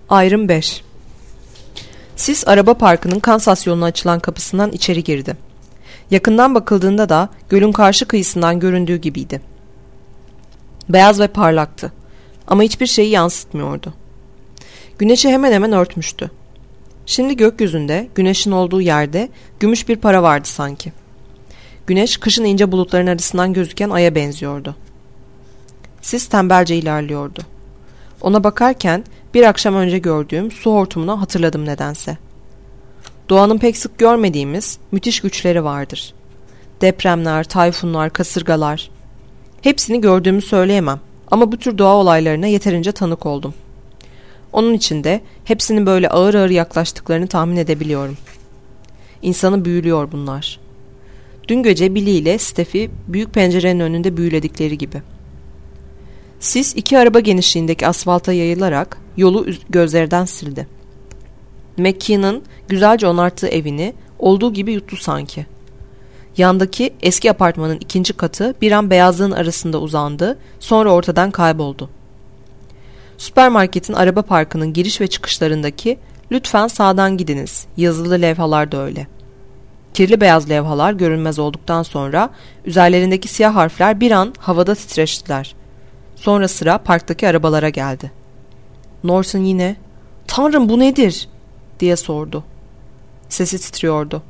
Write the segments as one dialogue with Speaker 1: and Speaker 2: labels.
Speaker 1: Ayrım 5. Sis araba parkının Kansas yoluna açılan kapısından içeri girdi. Yakından bakıldığında da gölün karşı kıyısından göründüğü gibiydi. Beyaz ve parlaktı ama hiçbir şeyi yansıtmıyordu. Güneşi hemen hemen örtmüştü. Şimdi gökyüzünde, güneşin olduğu yerde gümüş bir para vardı sanki. Güneş kışın ince bulutların arasından gözüken aya benziyordu. Sis tembelce ilerliyordu. Ona bakarken bir akşam önce gördüğüm su hortumunu hatırladım nedense. Doğanın pek sık görmediğimiz müthiş güçleri vardır. Depremler, tayfunlar, kasırgalar. Hepsini gördüğümü söyleyemem ama bu tür doğa olaylarına yeterince tanık oldum. Onun için de hepsinin böyle ağır ağır yaklaştıklarını tahmin edebiliyorum. İnsanı büyülüyor bunlar. Dün gece Billy ile Steph'i büyük pencerenin önünde büyüledikleri gibi. Sis 2 araba genişliğindeki asfalta yayılarak yolu gözlerden sildi. McKean'ın güzelce onarttığı evini olduğu gibi yuttu sanki. Yandaki eski apartmanın 2. katı bir an beyazlığın arasında uzandı, sonra ortadan kayboldu. Süpermarketin araba parkının giriş ve çıkışlarındaki "Lütfen sağdan gidiniz" yazılı levhalar da öyle. Kirli beyaz levhalar görünmez olduktan sonra üzerlerindeki siyah harfler bir an havada titreştiler. Sonra sıra parktaki arabalara geldi. Norton yine "Tanrım, bu nedir?" diye sordu. Sesi titriyordu.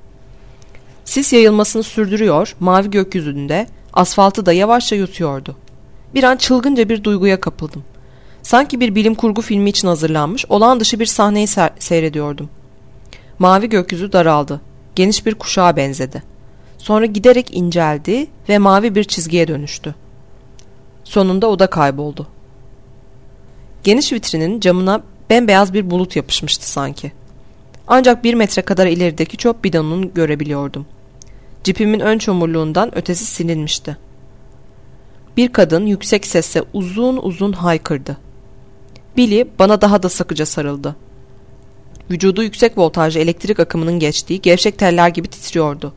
Speaker 1: Sis yayılmasını sürdürüyor, mavi gökyüzünde asfaltı da yavaşça yutuyordu. Bir an çılgınca bir duyguya kapıldım. Sanki bir bilim kurgu filmi için hazırlanmış olağan dışı bir sahneyi seyrediyordum. Mavi gökyüzü daraldı. Geniş bir kuşağa benzedi. Sonra giderek inceldi ve mavi bir çizgiye dönüştü. Sonunda o da kayboldu. Geniş vitrinin camına bembeyaz bir bulut yapışmıştı sanki. Ancak 1 metre kadar ilerideki çöp bidonunu görebiliyordum. Cipimin ön çamurluğundan ötesi silinmişti. Bir kadın yüksek sesle uzun uzun haykırdı. Billy bana daha da sıkıca sarıldı. Vücudu yüksek voltajlı elektrik akımının geçtiği gevşek teller gibi titriyordu.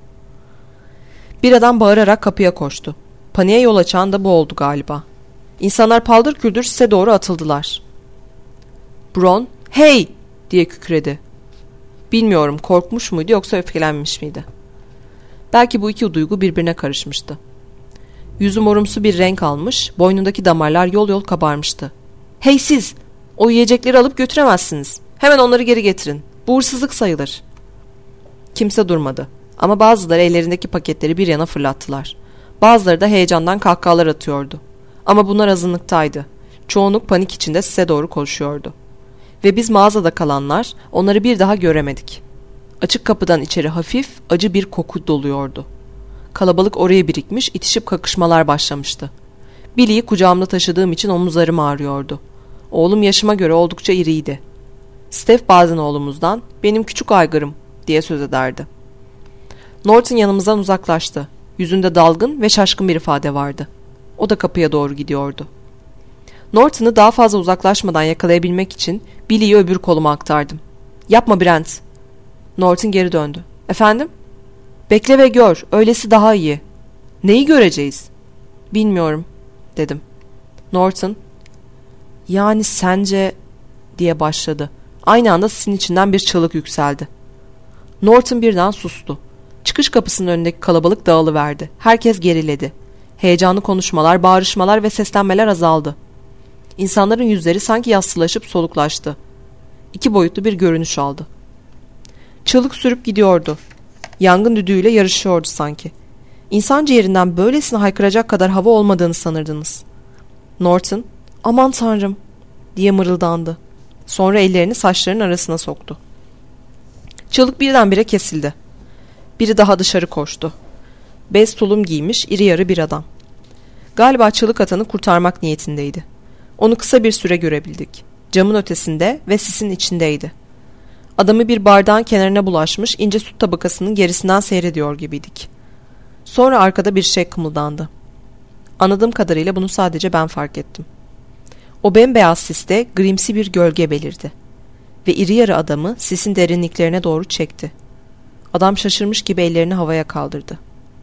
Speaker 1: Bir adam bağırarak kapıya koştu. Paniğe yol açan da bu oldu galiba. İnsanlar paldır küldür size doğru atıldılar. Bron, "Hey!" diye kükredi. Bilmiyorum, korkmuş muydu yoksa öfkelenmiş miydi? Belki bu iki duygu birbirine karışmıştı. Yüzü morumsu bir renk almış, boynundaki damarlar yol yol kabarmıştı. "Hey siz! O yiyecekleri alıp götüremezsiniz. Hemen onları geri getirin. Bu hırsızlık sayılır." Kimse durmadı. Ama bazıları ellerindeki paketleri bir yana fırlattılar. Bazıları da heyecandan kahkahalar atıyordu. Ama bunlar azınlıktaydı. Çoğunluk panik içinde size doğru koşuyordu. Ve biz mağazada kalanlar onları bir daha göremedik. Açık kapıdan içeri hafif, acı bir koku doluyordu. Kalabalık oraya birikmiş, itişip kakışmalar başlamıştı. Billy'yi kucağımda taşıdığım için omuzlarım ağrıyordu. Oğlum yaşıma göre oldukça iriydi. Steph bazen oğlumuzdan "Benim küçük aygırım" diye söz ederdi. Norton yanımızdan uzaklaştı. Yüzünde dalgın ve şaşkın bir ifade vardı. O da kapıya doğru gidiyordu. Norton'u daha fazla uzaklaşmadan yakalayabilmek için Billy'yi öbür koluma aktardım. "Yapma Brent." Norton geri döndü. "Efendim?" "Bekle ve gör. Öylesi daha iyi." "Neyi göreceğiz?" "Bilmiyorum," dedim. Norton, "Yani sence..." diye başladı. Aynı anda sisin içinden bir çığlık yükseldi. Norton birden sustu. Çıkış kapısının önündeki kalabalık dağılıverdi. Herkes geriledi. Heyecanlı konuşmalar, bağırışmalar ve seslenmeler azaldı. İnsanların yüzleri sanki yassılaşıp soluklaştı. 2 boyutlu bir görünüş aldı. Çığlık sürüp gidiyordu. Yangın düdüğüyle yarışıyordu sanki. İnsan ciğerinden böylesine haykıracak kadar hava olmadığını sanırdınız. Norton, "Aman Tanrım," diye mırıldandı. Sonra ellerini saçlarının arasına soktu. Çığlık birdenbire kesildi. Biri daha dışarı koştu. Bez tulum giymiş iri yarı bir adam. Galiba çığlık atanı kurtarmak niyetindeydi. Onu kısa bir süre görebildik. Camın ötesinde ve sisin içindeydi. Adamı bir bardağın kenarına bulaşmış ince süt tabakasının gerisinden seyrediyor gibiydik. Sonra arkada bir şey kımıldandı. Anladığım kadarıyla bunu sadece ben fark ettim. O bembeyaz siste grimsi bir gölge belirdi. Ve iri yarı adamı sisin derinliklerine doğru çekti. Adam şaşırmış gibi ellerini havaya kaldırdı.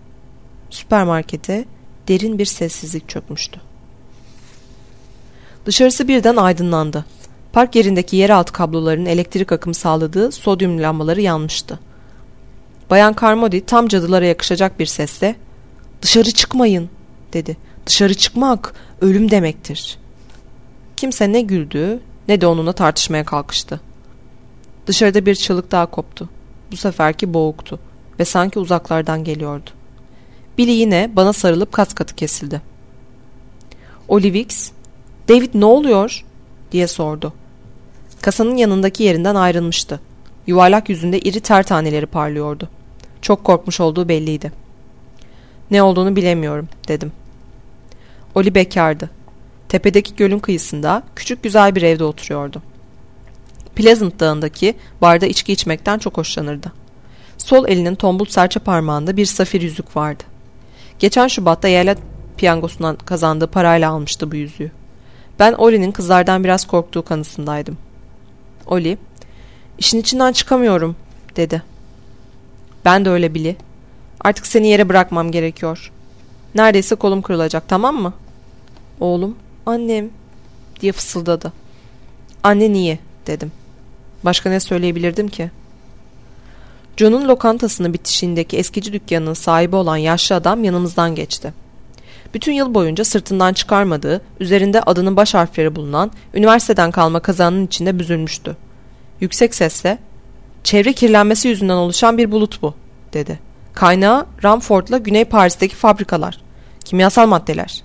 Speaker 1: Süpermarkete derin bir sessizlik çökmüştü. Dışarısı birden aydınlandı. Park yerindeki yeraltı kablolarının elektrik akımı sağladığı sodyum lambaları yanmıştı. Bayan Carmody tam cadılara yakışacak bir sesle "Dışarı çıkmayın," dedi. "Dışarı çıkmak ölüm demektir." Kimse ne güldü ne de onunla tartışmaya kalkıştı. Dışarıda bir çığlık daha koptu. Bu seferki boğuktu ve sanki uzaklardan geliyordu. Billy yine bana sarılıp kas katı kesildi. Olivix, "David ne oluyor?" diye sordu. Kasanın yanındaki yerinden ayrılmıştı. Yuvarlak yüzünde iri ter taneleri parlıyordu. Çok korkmuş olduğu belliydi. "Ne olduğunu bilemiyorum," dedim. Oli bekardı. Tepedeki gölün kıyısında küçük güzel bir evde oturuyordu. Pleasant Dağı'ndaki barda içki içmekten çok hoşlanırdı. Sol elinin tombul serçe parmağında bir safir yüzük vardı. Geçen Şubat'ta eyalet piyangosundan kazandığı parayla almıştı bu yüzüğü. Ben Oli'nin kızlardan biraz korktuğu kanısındaydım. Oli, "İşin içinden çıkamıyorum," dedi. "Ben de öyle Billy. Artık seni yere bırakmam gerekiyor. Neredeyse kolum kırılacak, tamam mı?" "Oğlum, annem," diye fısıldadı. "Annen iyi," dedim. Başka ne söyleyebilirdim ki? John'un lokantasının bitişiğindeki eskici dükkanının sahibi olan yaşlı adam yanımızdan geçti. Bütün yıl boyunca sırtından çıkarmadığı, üzerinde adının baş harfleri bulunan, üniversiteden kalma kazanın içinde büzülmüştü. Yüksek sesle, "Çevre kirlenmesi yüzünden oluşan bir bulut bu," dedi. "Kaynağı Ramford'la Güney Paris'teki fabrikalar. Kimyasal maddeler."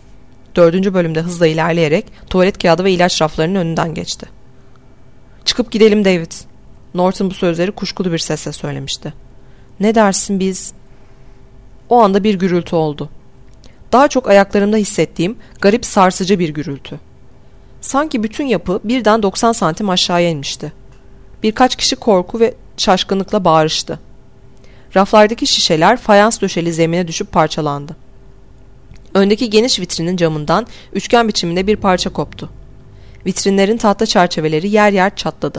Speaker 1: 4. bölümde hızla ilerleyerek tuvalet kağıdı ve ilaç raflarının önünden geçti. "Çıkıp gidelim David." Norton bu sözleri kuşkulu bir sesle söylemişti. "Ne dersin biz?" O anda bir gürültü oldu. Daha çok ayaklarımda hissettiğim garip sarsıcı bir gürültü. Sanki bütün yapı birden 90 santim aşağıya inmişti. Birkaç kişi korku ve şaşkınlıkla bağırıştı. Raflardaki şişeler fayans döşeli zemine düşüp parçalandı. Öndeki geniş vitrinin camından üçgen biçiminde bir parça koptu. Vitrinlerin tahta çerçeveleri yer yer çatladı.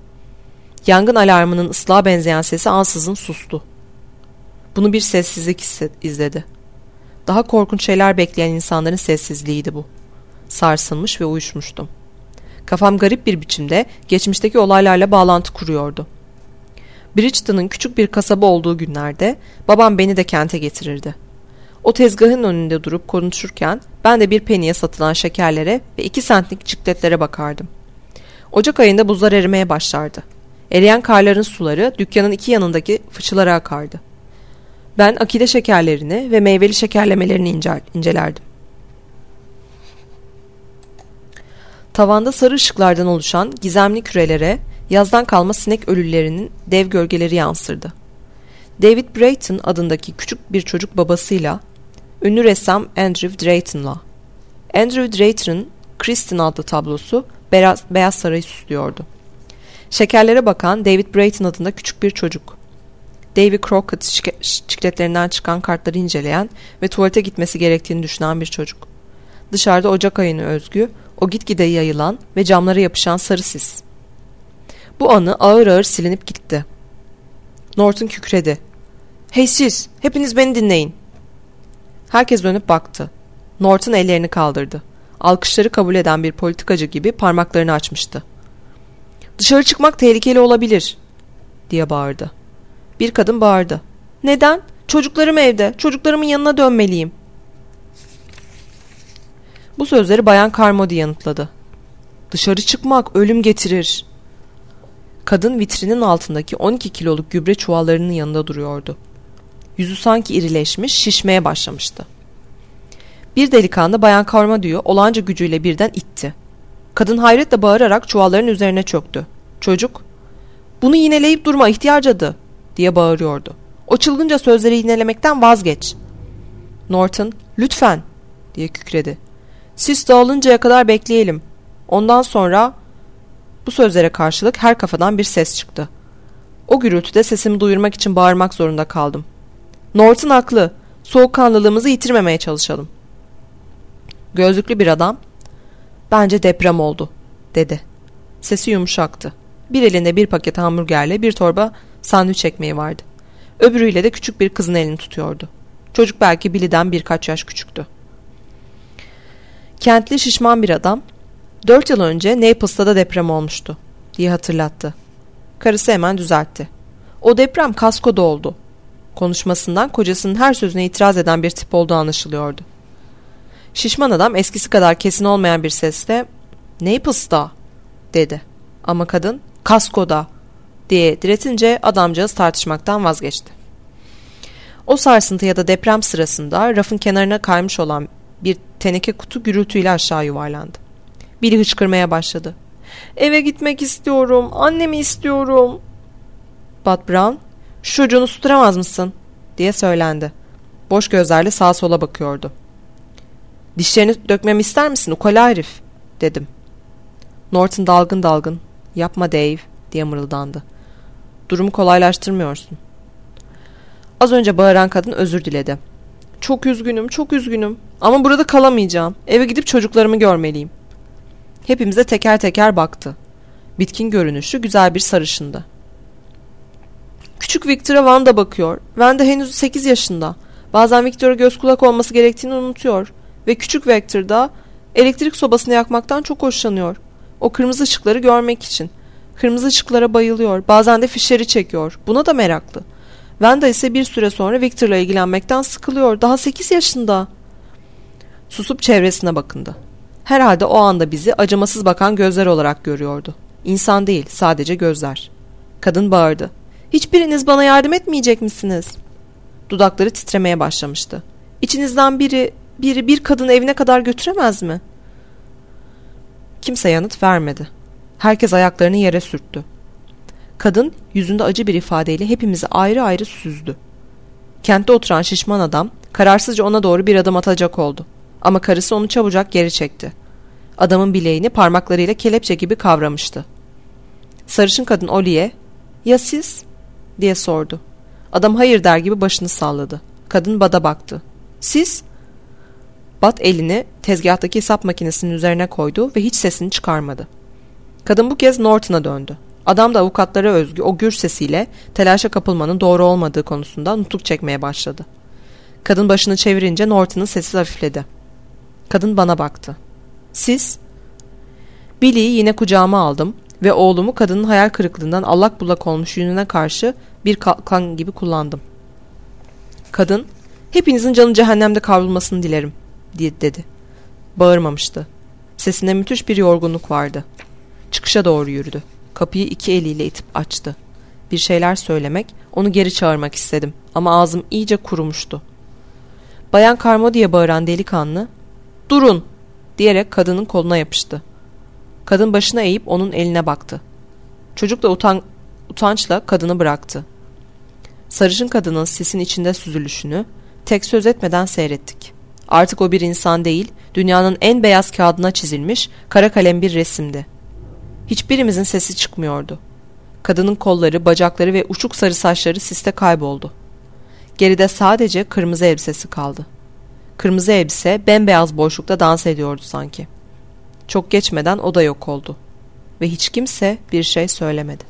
Speaker 1: Yangın alarmının ıslığa benzeyen sesi ansızın sustu. Bunu bir sessizlik izledi. Daha korkunç şeyler bekleyen insanların sessizliğiydi bu. Sarsılmış ve uyuşmuştum. Kafam garip bir biçimde geçmişteki olaylarla bağlantı kuruyordu. Bridgeton'ın küçük bir kasaba olduğu günlerde babam beni de kente getirirdi. O tezgahın önünde durup konuşurken ben de bir peniye satılan şekerlere ve 2 centlik çikletlere bakardım. Ocak ayında buzlar erimeye başlardı. Eriyen karların suları dükkanın iki yanındaki fıçılara akardı. Ben akide şekerlerini ve meyveli şekerlemelerini incelerdim. Tavanda sarı ışıklardan oluşan gizemli kürelere yazdan kalma sinek ölülerinin dev gölgeleri yansırdı. David Brayton adındaki küçük bir çocuk babasıyla, ünlü ressam Andrew Drayton'la. Andrew Drayton'ın Kristin adlı tablosu Beyaz Sarayı süslüyordu. Şekerlere bakan David Brayton adında küçük bir çocuk. Davy Crockett çikletlerinden çıkan kartları inceleyen ve tuvalete gitmesi gerektiğini düşünen bir çocuk. Dışarıda Ocak ayına özgü, o gitgide yayılan ve camlara yapışan sarı sis. Bu anı ağır ağır silinip gitti. Norton kükredi. "Hey siz, hepiniz beni dinleyin." Herkes dönüp baktı. Norton ellerini kaldırdı. Alkışları kabul eden bir politikacı gibi parmaklarını açmıştı. "Dışarı çıkmak tehlikeli olabilir," diye bağırdı. Bir kadın bağırdı. "Neden? Çocuklarım evde. Çocuklarımın yanına dönmeliyim." Bu sözleri Bayan Carmody yanıtladı. "Dışarı çıkmak ölüm getirir." Kadın vitrinin altındaki 12 kiloluk gübre çuvallarının yanında duruyordu. Yüzü sanki irileşmiş, şişmeye başlamıştı. Bir delikanlı Bayan Carmody'yi olağanca gücüyle birden itti. Kadın hayretle bağırarak çuvalların üzerine çöktü. Çocuk, "Bunu yineleyip durma ihtiyar cadı," diye bağırıyordu. "O çılgınca sözleri yinelemekten vazgeç." Norton, "Lütfen," diye kükredi. "Sis dağılıncaya kadar bekleyelim. Ondan sonra..." Bu sözlere karşılık her kafadan bir ses çıktı. O gürültüde sesimi duyurmak için bağırmak zorunda kaldım. "Norton haklı. Soğukkanlılığımızı yitirmemeye çalışalım." Gözlüklü bir adam, "Bence deprem oldu," dedi. Sesi yumuşaktı. Bir elinde bir paket hamburgerle bir torba sandviç ekmeği vardı. Öbürüyle de küçük bir kızın elini tutuyordu. Çocuk belki Billy'den birkaç yaş küçüktü. Kentli şişman bir adam, 4 yıl önce Naples'ta da deprem olmuştu diye hatırlattı. Karısı hemen düzeltti. O deprem Kasko'da oldu. Konuşmasından kocasının her sözüne itiraz eden bir tip olduğu anlaşılıyordu. Şişman adam eskisi kadar kesin olmayan bir sesle "Naples'ta" dedi. Ama kadın "Kasko'da" diye diretince adamcağız tartışmaktan vazgeçti. O sarsıntı ya da deprem sırasında rafın kenarına kaymış olan bir teneke kutu gürültüyle aşağı yuvarlandı. Billy hıçkırmaya başladı. "Eve gitmek istiyorum, annemi istiyorum." Bud Brown, "Şu çocuğunu susturamaz mısın?" diye söylendi. Boş gözlerle sağa sola bakıyordu. "Dişlerini dökmemi ister misin ukala herif?" dedim. Norton dalgın dalgın, "Yapma Dave" diye mırıldandı. "Durumu kolaylaştırmıyorsun." Az önce bağıran kadın özür diledi. "Çok üzgünüm, çok üzgünüm. Ama burada kalamayacağım. Eve gidip çocuklarımı görmeliyim." Hepimize teker teker baktı. Bitkin görünüşlü güzel bir sarışındı. "Küçük Victor'a Wanda bakıyor. Wanda henüz 8 yaşında. Bazen Victor'a göz kulak olması gerektiğini unutuyor. Ve küçük Victor da elektrik sobasını yakmaktan çok hoşlanıyor. O kırmızı ışıkları görmek için. Kırmızı ışıklara bayılıyor. Bazen de fişleri çekiyor. Buna da meraklı. Wanda ise bir süre sonra Victor'la ilgilenmekten sıkılıyor. Daha 8 yaşında." Susup çevresine bakındı. Herhalde o anda bizi acımasız bakan gözler olarak görüyordu. İnsan değil, sadece gözler. Kadın bağırdı. "Hiçbiriniz bana yardım etmeyecek misiniz?" Dudakları titremeye başlamıştı. "İçinizden biri bir kadını evine kadar götüremez mi?" Kimse yanıt vermedi. Herkes ayaklarını yere sürttü. Kadın yüzünde acı bir ifadeyle hepimizi ayrı ayrı süzdü. Kentte oturan şişman adam kararsızca ona doğru bir adım atacak oldu. Ama karısı onu çabucak geri çekti. Adamın bileğini parmaklarıyla kelepçe gibi kavramıştı. Sarışın kadın Ollie'ye "Ya siz?" diye sordu. Adam hayır der gibi başını salladı. Kadın Bud'a baktı. "Siz?" Bud elini tezgahtaki hesap makinesinin üzerine koydu ve hiç sesini çıkarmadı. Kadın bu kez Norton'a döndü. Adam da avukatlara özgü o gür sesiyle telaşa kapılmanın doğru olmadığı konusunda nutuk çekmeye başladı. Kadın başını çevirince Norton'un sesi hafifledi. Kadın bana baktı. "Siz?" Billy'yi yine kucağıma aldım ve oğlumu kadının hayal kırıklığından allak bullak olmuş yüzüne karşı bir kalkan gibi kullandım. Kadın, "Hepinizin canı cehennemde kavrulmasını dilerim," dedi. Bağırmamıştı. Sesinde müthiş bir yorgunluk vardı. Çıkışa doğru yürüdü. Kapıyı 2 eliyle itip açtı. Bir şeyler söylemek, onu geri çağırmak istedim ama ağzım iyice kurumuştu. Bayan Carmo diye bağıran delikanlı, "Durun!" diyerek kadının koluna yapıştı. Kadın başına eğip onun eline baktı. Çocuk da utançla kadını bıraktı. Sarışın kadının sisin içinde süzülüşünü tek söz etmeden seyrettik. Artık o bir insan değil, dünyanın en beyaz kağıdına çizilmiş kara kalem bir resimdi. Hiçbirimizin sesi çıkmıyordu. Kadının kolları, bacakları ve uçuk sarı saçları siste kayboldu. Geride sadece kırmızı elbisesi kaldı. Kırmızı elbise bembeyaz boşlukta dans ediyordu sanki. Çok geçmeden o da yok oldu. Ve hiç kimse bir şey söylemedi.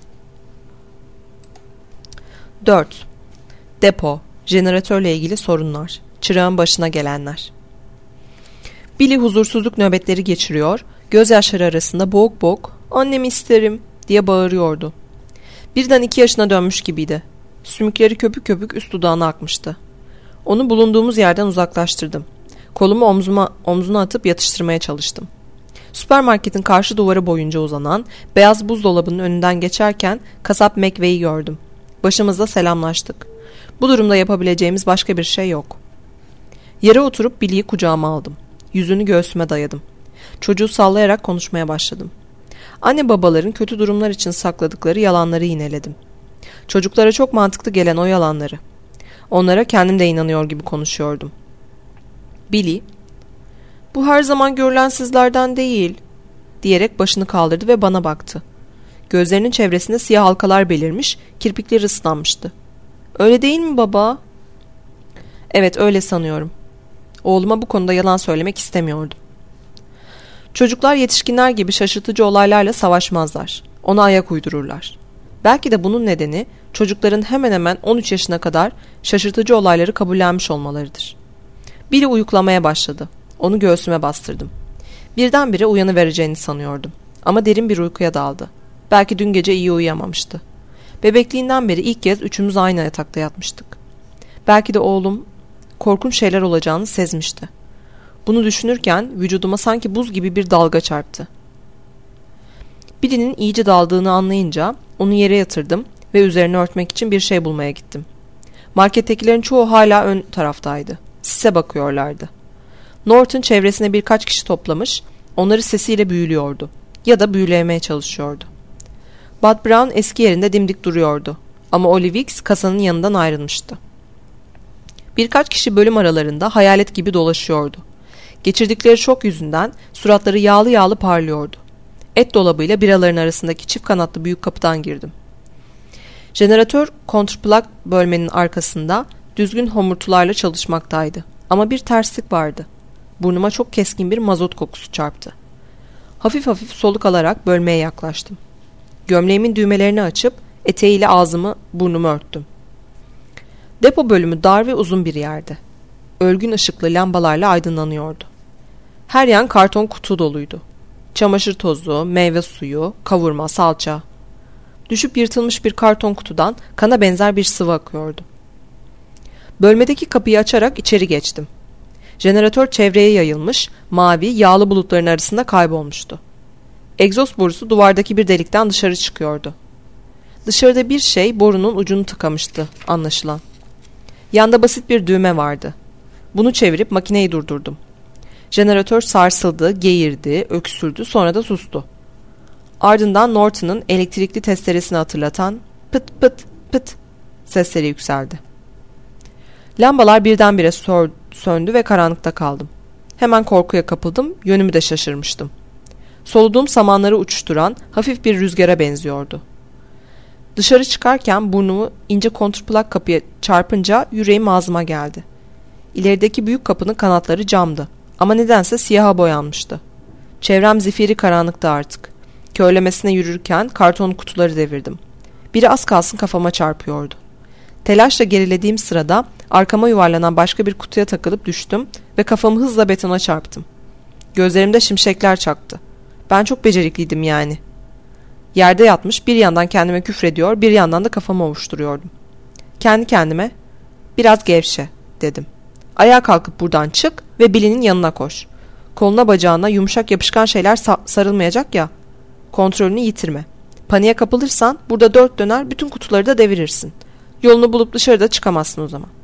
Speaker 1: 4. Depo, jeneratörle ilgili sorunlar, çırağın başına gelenler. Billy huzursuzluk nöbetleri geçiriyor, gözyaşları arasında boğuk boğuk "Annemi isterim" diye bağırıyordu. Birden 2 yaşına dönmüş gibiydi. Sümükleri köpük köpük üst dudağına akmıştı. Onu bulunduğumuz yerden uzaklaştırdım. Kolumu omzuna atıp yatıştırmaya çalıştım. Süpermarketin karşı duvarı boyunca uzanan beyaz buzdolabının önünden geçerken kasap McVey'i gördüm. Başımızla selamlaştık. Bu durumda yapabileceğimiz başka bir şey yok. Yere oturup Billy'yi kucağıma aldım. Yüzünü göğsüme dayadım. Çocuğu sallayarak konuşmaya başladım. Anne babaların kötü durumlar için sakladıkları yalanları yineledim. Çocuklara çok mantıklı gelen o yalanları. Onlara kendim de inanıyor gibi konuşuyordum. Billy, "Bu her zaman görülen sizlerden değil," diyerek başını kaldırdı ve bana baktı. Gözlerinin çevresinde siyah halkalar belirmiş, kirpikleri ıslanmıştı. "Öyle değil mi baba?" "Evet, öyle sanıyorum." Oğluma bu konuda yalan söylemek istemiyordum. Çocuklar yetişkinler gibi şaşırtıcı olaylarla savaşmazlar. Ona ayak uydururlar. Belki de bunun nedeni çocukların hemen hemen 13 yaşına kadar şaşırtıcı olayları kabullenmiş olmalarıdır. Billy uyuklamaya başladı. Onu göğsüme bastırdım. Birdenbire uyanıvereceğini sanıyordum. Ama derin bir uykuya daldı. Belki dün gece iyi uyuyamamıştı. Bebekliğinden beri ilk kez üçümüz aynı yatakta yatmıştık. Belki de oğlum korkunç şeyler olacağını sezmişti. Bunu düşünürken vücuduma sanki buz gibi bir dalga çarptı. Birinin iyice daldığını anlayınca onu yere yatırdım ve üzerine örtmek için bir şey bulmaya gittim. Markettekilerin çoğu hala ön taraftaydı. Sise bakıyorlardı. Norton çevresine birkaç kişi toplamış, onları sesiyle büyülüyordu ya da büyülemeye çalışıyordu. Bud Brown eski yerinde dimdik duruyordu ama Ollie Weeks kasanın yanından ayrılmıştı. Birkaç kişi bölüm aralarında hayalet gibi dolaşıyordu. Geçirdikleri şok yüzünden suratları yağlı yağlı parlıyordu. Et dolabıyla biraların arasındaki çift kanatlı büyük kapıdan girdim. Jeneratör kontrplak bölmenin arkasında düzgün homurtularla çalışmaktaydı. Ama bir terslik vardı. Burnuma çok keskin bir mazot kokusu çarptı. Hafif hafif soluk alarak bölmeye yaklaştım. Gömleğimin düğmelerini açıp eteğiyle ağzımı burnumu örttüm. Depo bölümü dar ve uzun bir yerdi. Ölgün ışıklı lambalarla aydınlanıyordu. Her yan karton kutu doluydu. Çamaşır tozu, meyve suyu, kavurma, salça. Düşüp yırtılmış bir karton kutudan kana benzer bir sıvı akıyordu. Bölmedeki kapıyı açarak içeri geçtim. Jeneratör çevreye yayılmış, mavi, yağlı bulutların arasında kaybolmuştu. Egzoz borusu duvardaki bir delikten dışarı çıkıyordu. Dışarıda bir şey borunun ucunu tıkamıştı anlaşılan. Yanda basit bir düğme vardı. Bunu çevirip makineyi durdurdum. Jeneratör sarsıldı, geğirdi, öksürdü, sonra da sustu. Ardından Norton'un elektrikli testeresini hatırlatan pıt pıt pıt sesleri yükseldi. Lambalar birdenbire söndü ve karanlıkta kaldım. Hemen korkuya kapıldım, yönümü de şaşırmıştım. Soluduğum samanları uçuşturan hafif bir rüzgara benziyordu. Dışarı çıkarken burnumu ince kontrplak kapıya çarpınca yüreğim ağzıma geldi. İlerideki büyük kapının kanatları camdı ama nedense siyaha boyanmıştı. Çevrem zifiri karanlıkta artık. Körlemesine yürürken karton kutuları devirdim. Biri az kalsın kafama çarpıyordu. Telaşla gerilediğim sırada arkama yuvarlanan başka bir kutuya takılıp düştüm ve kafamı hızla betona çarptım. Gözlerimde şimşekler çaktı. Ben çok becerikliydim yani. Yerde yatmış bir yandan kendime küfrediyor, bir yandan da kafamı ovuşturuyordum. Kendi kendime biraz gevşe dedim. Ayağa kalkıp buradan çık ve Billy'nin yanına koş. Koluna bacağına yumuşak yapışkan şeyler sarılmayacak ya. Kontrolünü yitirme. Paniğe kapılırsan burada dört döner bütün kutuları da devirirsin. Yolunu bulup dışarıda çıkamazsın o zaman.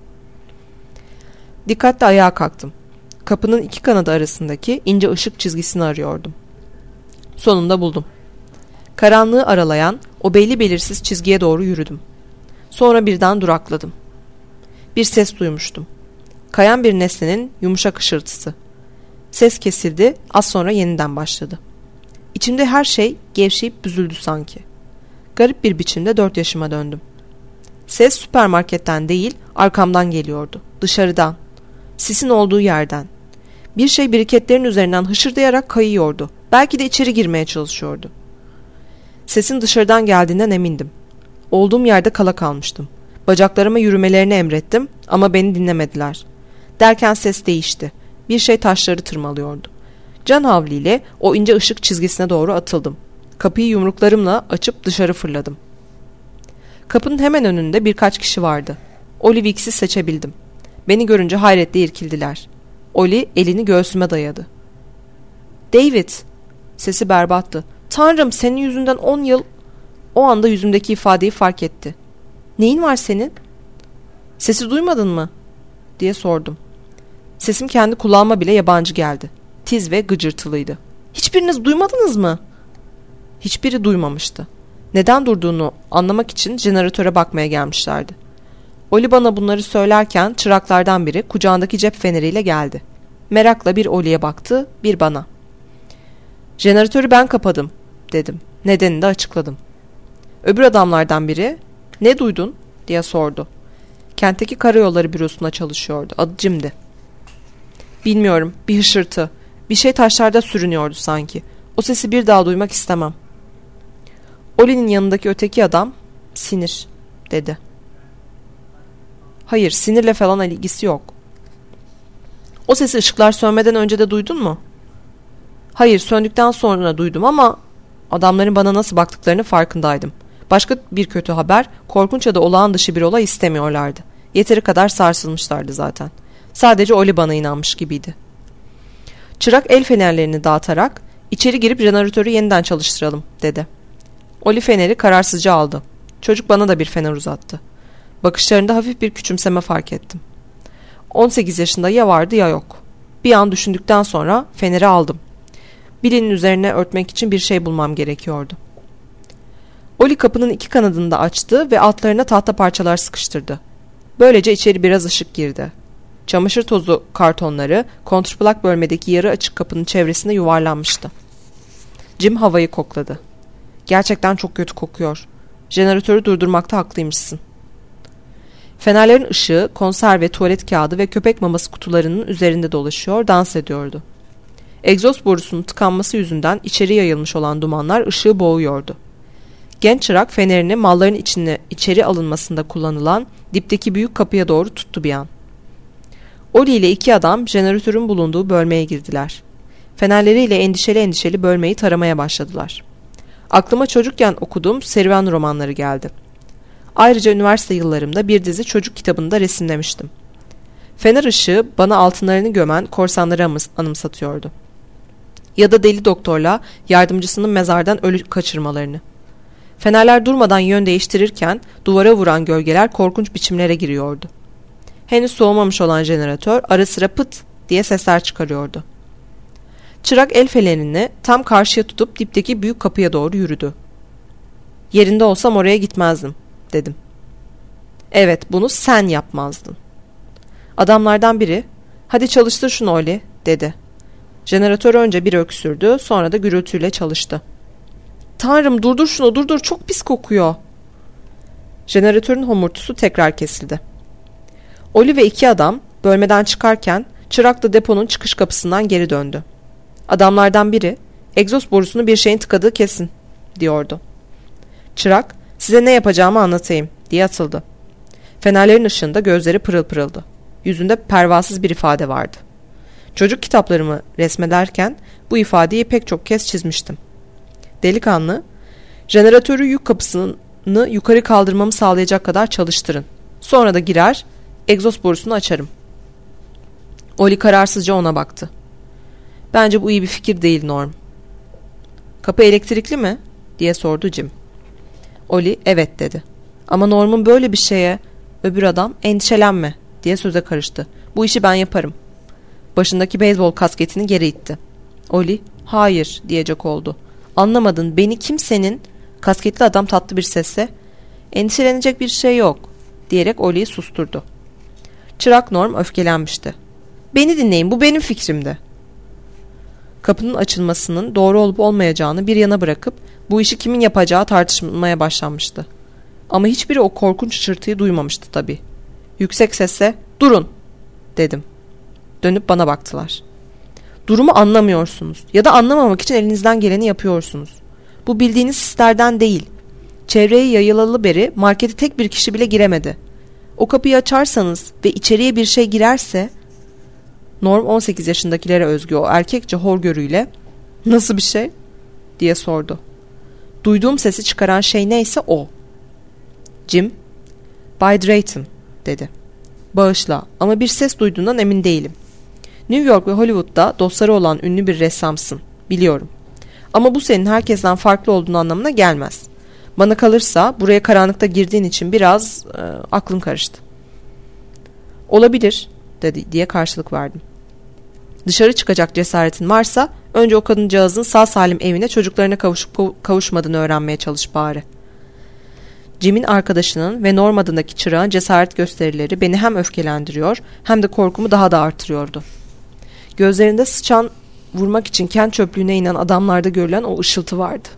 Speaker 1: Dikkatle ayağa kalktım. Kapının iki kanadı arasındaki ince ışık çizgisini arıyordum. Sonunda buldum. Karanlığı aralayan o belli belirsiz çizgiye doğru yürüdüm. Sonra birden durakladım. Bir ses duymuştum. Kayan bir nesnenin yumuşak hışırtısı. Ses kesildi, az sonra yeniden başladı. İçimde her şey gevşeyip büzüldü sanki. Garip bir biçimde 4 yaşıma döndüm. Ses süpermarketten değil, arkamdan geliyordu. Dışarıdan. Sisin olduğu yerden. Bir şey biriketlerin üzerinden hışırdayarak kayıyordu. Belki de içeri girmeye çalışıyordu. Sesin dışarıdan geldiğinden emindim. Olduğum yerde kala kalmıştım. Bacaklarıma yürümelerini emrettim ama beni dinlemediler. Derken ses değişti. Bir şey taşları tırmalıyordu. Can havliyle o ince ışık çizgisine doğru atıldım. Kapıyı yumruklarımla açıp dışarı fırladım. Kapının hemen önünde birkaç kişi vardı. Ollie Weeks'i seçebildim. Beni görünce hayretle irkildiler. Ollie elini göğsüme dayadı. David! Sesi berbattı. Tanrım, senin yüzünden 10 yıl... O anda yüzümdeki ifadeyi fark etti. Neyin var senin? Sesi duymadın mı? Diye sordum. Sesim kendi kulağıma bile yabancı geldi. Tiz ve gıcırtılıydı. Hiçbiriniz duymadınız mı? Hiçbiri duymamıştı. Neden durduğunu anlamak için jeneratöre bakmaya gelmişlerdi. Ollie bana bunları söylerken çıraklardan biri kucağındaki cep feneriyle geldi. Merakla bir Ollie'ye baktı, bir bana. Jeneratörü ben kapadım, dedim. Nedenini de açıkladım. Öbür adamlardan biri, ne duydun, diye sordu. Kentteki karayolları bürosunda çalışıyordu. Adı Jim'di. Bilmiyorum, bir hışırtı. Bir şey taşlarda sürünüyordu sanki. O sesi bir daha duymak istemem. Ollie'nin yanındaki öteki adam, sinir, dedi. Hayır, sinirle falan ilgisi yok. O sesi ışıklar sönmeden önce de duydun mu? Hayır, söndükten sonra duydum ama adamların bana nasıl baktıklarını farkındaydım. Başka bir kötü haber, korkunç ya da olağan dışı bir olay istemiyorlardı. Yeteri kadar sarsılmışlardı zaten. Sadece Oli bana inanmış gibiydi. Çırak el fenerlerini dağıtarak içeri girip jeneratörü yeniden çalıştıralım dedi. Oli feneri kararsızca aldı. Çocuk bana da bir fener uzattı. Bakışlarında hafif bir küçümseme fark ettim. 18 yaşında ya vardı ya yok. Bir an düşündükten sonra feneri aldım. Bilinin üzerine örtmek için bir şey bulmam gerekiyordu. Oli kapının iki kanadını da açtı ve altlarına tahta parçalar sıkıştırdı. Böylece içeri biraz ışık girdi. Çamaşır tozu kartonları kontrplak bölmedeki yarı açık kapının çevresinde yuvarlanmıştı. Jim havayı kokladı. Gerçekten çok kötü kokuyor. Jeneratörü durdurmakta haklıymışsın. Fenerlerin ışığı konserve, tuvalet kağıdı ve köpek maması kutularının üzerinde dolaşıyor, dans ediyordu. Egzoz borusunun tıkanması yüzünden içeri yayılmış olan dumanlar ışığı boğuyordu. Genç çırak fenerini malların içeri alınmasında kullanılan dipteki büyük kapıya doğru tuttu bir an. Oli ile iki adam jeneratörün bulunduğu bölmeye girdiler. Fenerleriyle endişeli endişeli bölmeyi taramaya başladılar. Aklıma çocukken okuduğum serüven romanları geldi. Ayrıca üniversite yıllarımda bir dizi çocuk kitabında resimlemiştim. Fener ışığı bana altınlarını gömen korsanları anımsatıyordu. Ya da deli doktorla yardımcısının mezardan ölü kaçırmalarını. Fenerler durmadan yön değiştirirken duvara vuran gölgeler korkunç biçimlere giriyordu. Henüz soğumamış olan jeneratör ara sıra pıt diye sesler çıkarıyordu. Çırak el fenerini tam karşıya tutup dipteki büyük kapıya doğru yürüdü. Yerinde olsam oraya gitmezdim, dedim. Evet, bunu sen yapmazdın. Adamlardan biri, hadi çalıştır şunu Oli, dedi. Jeneratör önce bir öksürdü, sonra da gürültüyle çalıştı. Tanrım, durdur şunu, durdur, çok pis kokuyor. Jeneratörün homurtusu tekrar kesildi. Oli ve iki adam bölmeden çıkarken çırak da deponun çıkış kapısından geri döndü. Adamlardan biri, egzoz borusunu bir şeyin tıkadığı kesin, diyordu. Çırak, size ne yapacağımı anlatayım, diye atıldı. Fenerlerin ışığında gözleri pırıl pırıldı. Yüzünde pervasız bir ifade vardı. Çocuk kitaplarımı resmederken bu ifadeyi pek çok kez çizmiştim. Delikanlı, jeneratörü yük kapısını yukarı kaldırmamı sağlayacak kadar çalıştırın. Sonra da girer, egzoz borusunu açarım. Oli kararsızca ona baktı. Bence bu iyi bir fikir değil Norm. Kapı elektrikli mi? Diye sordu Jim. Oli evet dedi. Ama Norm'un böyle bir şeye, öbür adam endişelenme diye söze karıştı. Bu işi ben yaparım. Başındaki beyzbol kasketini geri itti. Oli hayır diyecek oldu. Anlamadın, beni kimsenin, kasketli adam tatlı bir sesle, endişelenecek bir şey yok diyerek Oli'yi susturdu. Çırak Norm öfkelenmişti. Beni dinleyin, bu benim fikrimdi. Kapının açılmasının doğru olup olmayacağını bir yana bırakıp bu işi kimin yapacağı tartışmaya başlanmıştı. Ama hiçbiri o korkunç çırtıyı duymamıştı tabii. Yüksek sesle durun dedim. Dönüp bana baktılar. Durumu anlamıyorsunuz ya da anlamamak için elinizden geleni yapıyorsunuz. Bu bildiğiniz sislerden değil. Çevreye yayılalı beri markete tek bir kişi bile giremedi. O kapıyı açarsanız ve içeriye bir şey girerse... Norm 18 yaşındakilere özgü o erkekçe horgörüyle "Nasıl bir şey?" diye sordu. Duyduğum sesi çıkaran şey neyse o. Jim, "Bay Drayton," dedi. "Bağışla ama bir ses duyduğundan emin değilim. New York ve Hollywood'da dostları olan ünlü bir ressamsın, biliyorum. Ama bu senin herkesten farklı olduğun anlamına gelmez. Bana kalırsa buraya karanlıkta girdiğin için biraz aklın karıştı." "Olabilir," dedi diye karşılık verdim. "Dışarı çıkacak cesaretin varsa önce o kadıncağızın sağ salim evine çocuklarına kavuşup kavuşmadığını öğrenmeye çalış bari." Jim'in arkadaşının ve Norm adındaki çırağın cesaret gösterileri beni hem öfkelendiriyor hem de korkumu daha da artırıyordu. Gözlerinde sıçan vurmak için kent çöplüğüne inen adamlarda görülen o ışıltı vardı.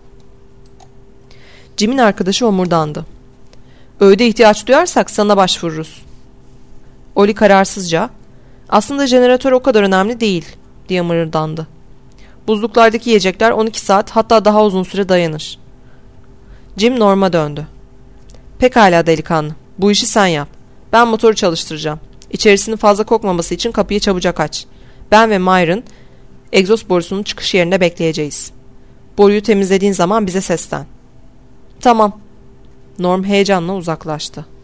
Speaker 1: Jim'in arkadaşı omurdandı. "Öğüde ihtiyaç duyarsak sana başvururuz." Oli kararsızca, "Aslında jeneratör o kadar önemli değil," diye mırıldandı. "Buzluklardaki yiyecekler 12 saat hatta daha uzun süre dayanır." Jim Norm'a döndü. "Pekala delikanlı, bu işi sen yap. Ben motoru çalıştıracağım. İçerisinin fazla kokmaması için kapıyı çabucak aç. Ben ve Myron Egzoz borusunun çıkış yerinde bekleyeceğiz. Boruyu temizlediğin zaman bize seslen. Tamam. Norm heyecanla uzaklaştı.